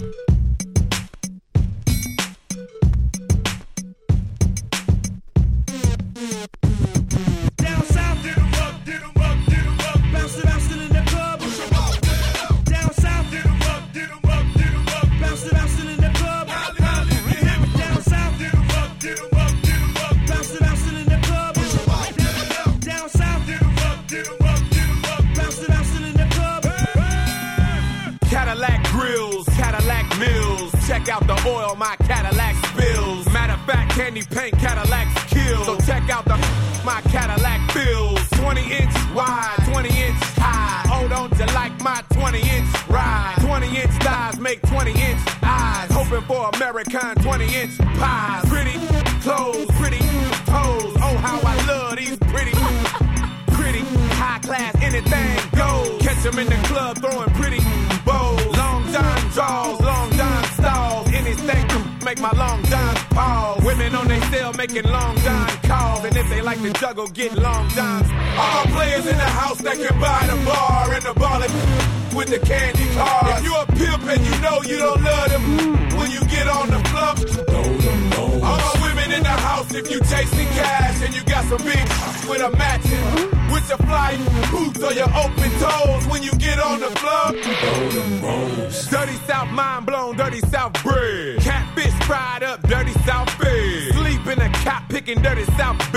Check out the oil my Cadillac spills. Matter of fact, candy paint Cadillacs kill. So check out the my Cadillac bills. 20-inch wide, 20-inch high. Oh, don't you like my 20-inch ride? 20-inch thighs make 20-inch eyes. Hoping for American 20-inch pies. Pretty clothes, pretty toes. Oh, how I love these pretty high class, anything goes. Catch them in the club throwing pretty bows. Long John draws, long John stalls. Anything to make my long John pause. Women on their cell making long John calls. And if they like to juggle, get long Johns. All players in the house that can buy the bar and the ballin' with the candy cars. If you a pimp and you know you don't love them, when you get on the floor, all my women in the house, if you chasing cash and you got some big with a matching. With your fly boots or your open toes when you get on the floor. Dirty South mind blown, dirty South bread. Catfish fried up, dirty South bed. Sleep in a cop picking dirty South